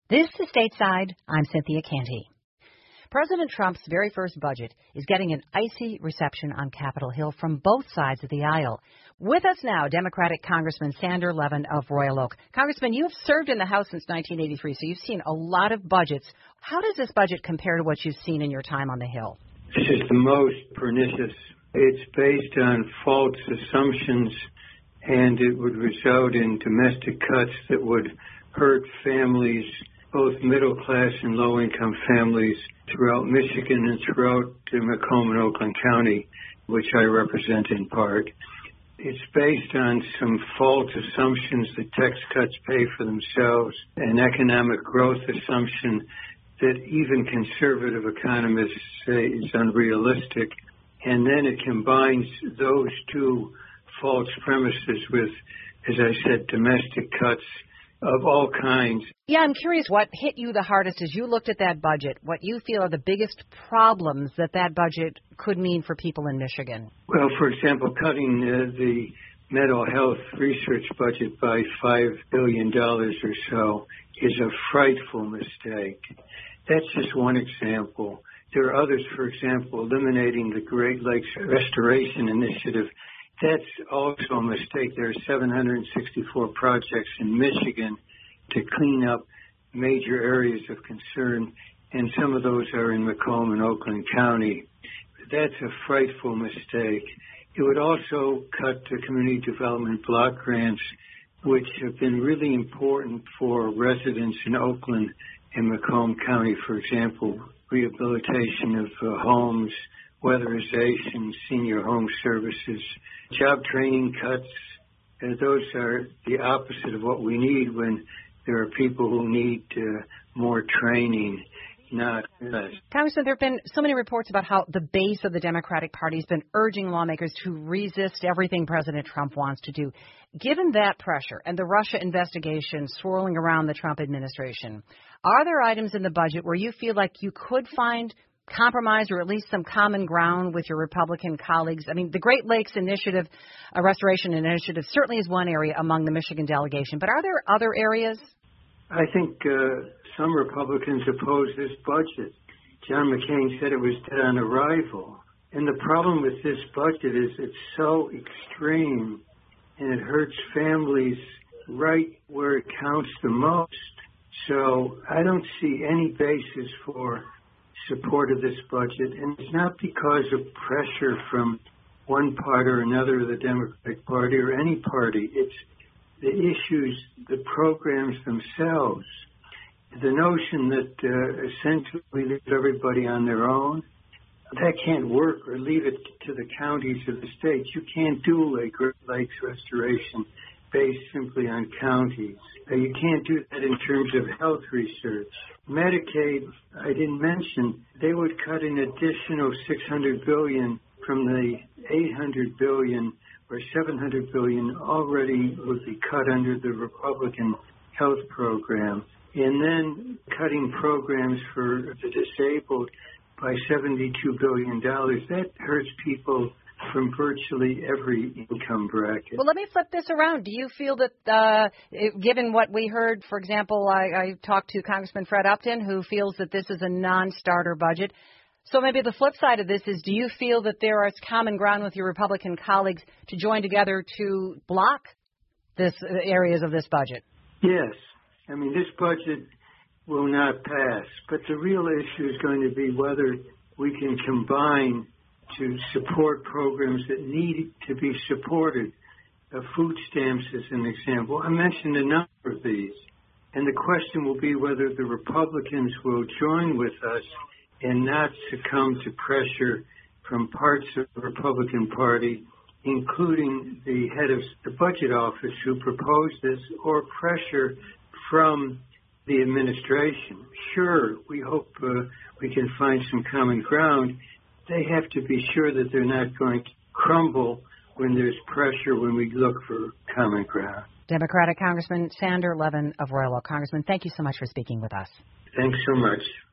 This is Stateside. I'm Cynthia Canty. President Trump's very first budget is getting an icy reception on Capitol Hill from both sides of the aisle. With us now, Democratic Congressman Sander Levin of Royal Oak. Congressman, you have served in the House since 1983, so you've seen a lot of budgets. How does this budget compare to what you've seen in your time on the Hill? This is the most pernicious. It's based on false assumptions, and it would result in domestic cuts that would hurt families, both middle-class and low-income families throughout Michigan and throughout Macomb and Oakland County, which I represent in part. It's based on some false assumptions that tax cuts pay for themselves, an economic growth assumption that even conservative economists say is unrealistic, and then it combines those two false premises with, as I said, domestic cuts of all kinds. Yeah, I'm curious what hit you the hardest as you looked at that budget, what you feel are the biggest problems that budget could mean for people in Michigan. Well, for example, cutting the mental health research budget by $5 billion or so is a frightful mistake. That's just one example. There are others, for example, eliminating the Great Lakes Restoration Initiative. That's also a mistake. There are 764 projects in Michigan to clean up major areas of concern, and some of those are in Macomb and Oakland County. That's a frightful mistake. It would also cut the community development block grants, which have been really important for residents in Oakland and Macomb County, for example, rehabilitation of homes, weatherization, senior home services, job training cuts. Those are the opposite of what we need when there are people who need more training, not less. Congressman, there have been so many reports about how the base of the Democratic Party has been urging lawmakers to resist everything President Trump wants to do. Given that pressure and the Russia investigation swirling around the Trump administration, are there items in the budget where you feel like you could find compromise or at least some common ground with your Republican colleagues? I mean, the Great Lakes Initiative, Restoration Initiative, certainly is one area among the Michigan delegation. But are there other areas? I think some Republicans oppose this budget. John McCain said it was dead on arrival. And the problem with this budget is it's so extreme and it hurts families right where it counts the most. So I don't see any basis for support of this budget, and it's not because of pressure from one part or another of the Democratic Party or any party. It's the issues, the programs themselves. The notion that essentially we leave everybody on their own, that can't work, or leave it to the counties or the states. You can't do a Great Lakes restoration based simply on counties. You can't do that in terms of health research. Medicaid, I didn't mention, they would cut an additional $600 billion from the $800 billion or $700 billion already would be cut under the Republican health program. And then cutting programs for the disabled by $72 billion. That hurts people from virtually every income bracket. Well, let me flip this around. Do you feel that, given what we heard, for example, I talked to Congressman Fred Upton, who feels that this is a non-starter budget. So maybe the flip side of this is, do you feel that there is common ground with your Republican colleagues to join together to block this areas of this budget? Yes. I mean, this budget will not pass. But the real issue is going to be whether we can combine to support programs that need to be supported. Food stamps is an example. I mentioned a number of these. And the question will be whether the Republicans will join with us and not succumb to pressure from parts of the Republican Party, including the head of the budget office who proposed this, or pressure from the administration. Sure, we hope we can find some common ground. They have to be sure that they're not going to crumble when there's pressure when we look for common ground. Democratic Congressman Sander Levin of Royal Oak. Congressman, thank you so much for speaking with us. Thanks so much.